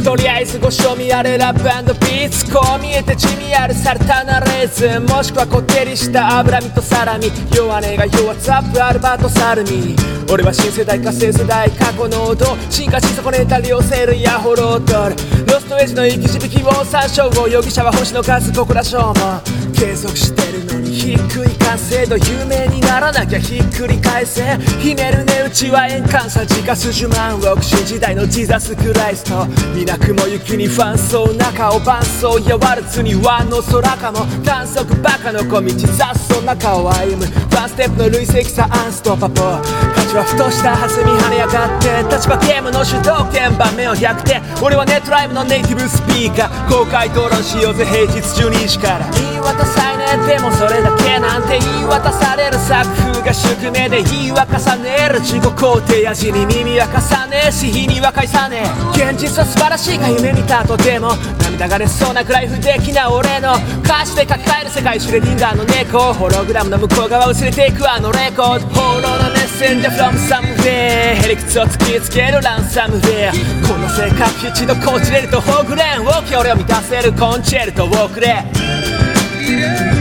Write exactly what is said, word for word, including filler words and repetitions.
とりあえずご賞味あれラップ&ビーツこう見えて地味あるサルタナレーズンもしくはこってりした脂身とサラミ弱音が弱ツアップアルバートサルミ俺は新世代か新世代過去の音進化し損ねた両生類ヤホロートルロストエッジの生き字引を参照後容疑者は星の数ここらしょうも継続してるのに低い完成度有名にならなきゃひっくり返せ秘める値打ちは円換さ時価数十万億新時代のジザスクライスト皆雲行きにファン層中を伴奏やワルツにワンの空かも短足バカの小道雑草中を歩むワンステップの累積さアンストッパポー価値はふとした弾み跳ね上がって立場ゲームの主導権場面を逆転俺はネットライブのネイティブスピーカー公開討論しようぜ平日じゅうにじから言い渡されねでもそれだけなんて言い渡される作風が宿命で言い訳さねる自己肯定味に耳は重ねし日には返さねえ現実は素晴らしいか夢見たとでも涙が出そうなくらい不出来な俺の歌詞で抱える世界シュレディンガーの猫ホログラムの向こう側薄れていくあのレコード放浪のメッセンジャー from somewhere へりくつを突きつけるランサムウェアこの性格一度こじれるとほぐれん大きい俺を満たせるコンチェルトをくれ